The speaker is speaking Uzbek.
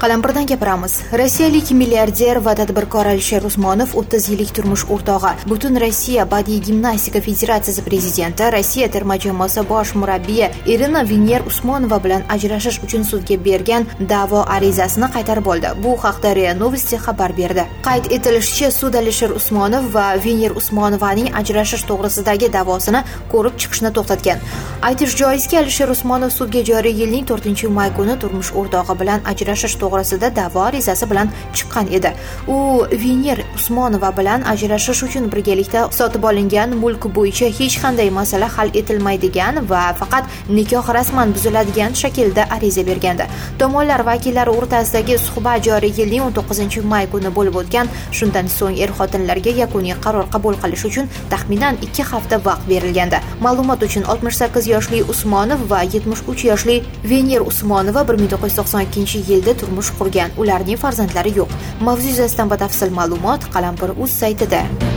Qalampirdan gapiramiz. Rossiyalik milliarder va tadbirkor Alisher Usmonov 30 yillik turmush o'rtog'i, Butun Rossiya Badiiy gimnastika federatsiyasi prezidenti, Rossiya terma jamoasi bosh murabbiyi Irina Venyer Usmonova bilan ajrashish uchun sudga bergan da'vo arizasini qaytarib oldi. Bu haqda RIA Novosti xabar berdi. Qayd etilishicha, sud Alisher Usmonov va Venyer Usmonovaning ajrashish to'g'risidagi da'vosini ko'rib chiqishni to'xtatgan. Aytish joizki, Alisher Usmonov sudga joriy yilning 4-may kuni turmush o'rtog'i bilan ajrashish to'g'risida da'vo arizasi bilan chiqqan edi. U Venyer Usmonova bilan ajrashish uchun birgalikda sotib olingan mulk bo'yicha hech qanday masala hal etilmaydigan va faqat nikoh rasman buziladigan shaklda ariza bergandi. Tomonlar vakillari o'rtasidagi suhbat joriy yilning 19-may kuni bo'lib o'tgan. Shundan so'ng er-xotinlarga yakuniy qaror qabul qilish uchun taxminan 2 hafta vaqt berilgandi. Ma'lumot uchun 68 yoshli Usmonov va 73 yoshli Venyer Usmonova 1992-yilda turmush qurgan. Ularning farzandlari yo'q. Mavzu yuzasidan batafsil ma'lumot Qalampir.uz saytida.